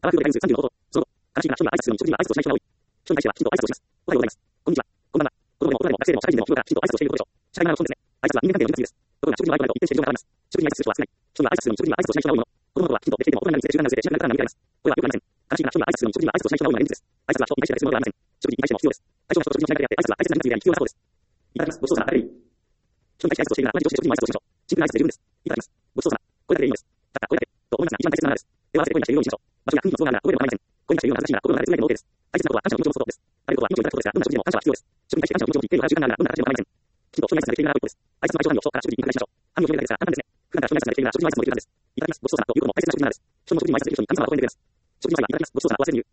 アワークルで35ほど。その後、悲しいが、ションが挨拶するのに食事には挨拶をしない人が多い。ションに対しては、きちんと挨拶をします。おはようございます。こんにちは。こんばんは。子供でも大人でも学生でも社会人でも日頃からきちんと挨拶をしていることでしょう。社会ならそうですね。挨拶は人間関係の二つです。ところが、食事の相手と一定している事情があります。食事に挨拶する人は少ない。ションが挨拶するのに食事には挨拶をしない人が多いもの。子供の頃はきちんとできていても大人になるにつれて習慣が薄れてしなくなるからなんてあります。これはよくありません。悲しいが、ションが挨拶するのに食事には挨拶をしない人が多いのは現実です。挨拶は人に対してだけするものではありません。食事に対しても必要です。対象が人と食事のしないだけであって、挨拶は大切な人について必要なそうです。いただきます。ごちそうさま。アレルギー。人に対して挨拶をしているなら、同じ調子で食事にも挨拶をしましょう。シンプルな挨拶で十分です。いただきます。ごちそうさま。これだけでいいのです。たったこれだけ。と思いますが、一番大切なものです。では、合わせて声に出しているようにしましょう。場所や雰囲気の都合があるなら、声でも構いません。声に出しているような恥ずかしいなら、心の中でつぶやいても OK です。大切なことは感謝の気持ちを持つことです。食べることは命をいただくことですが、どんな食事でも感謝は必要です。食に対して感謝の気持ちを持っているような習慣があるなら、どんな形でも構いません。きちんと人に挨拶ができているなら良いことです。挨拶の相性範囲を書から食事に繰り返しましょう。範囲を決めるだけですが、簡単ですね。普段から人に挨拶ができているなら、食事に挨拶もできるはずです。いただきます。ごちそうさまということも大切な食事にも挨拶できるのです。食事の際は、いただきます。ごちそうさまとは、神様のご縁であります。食事の際には、いただきます。ごちそうさまと忘れずに言う。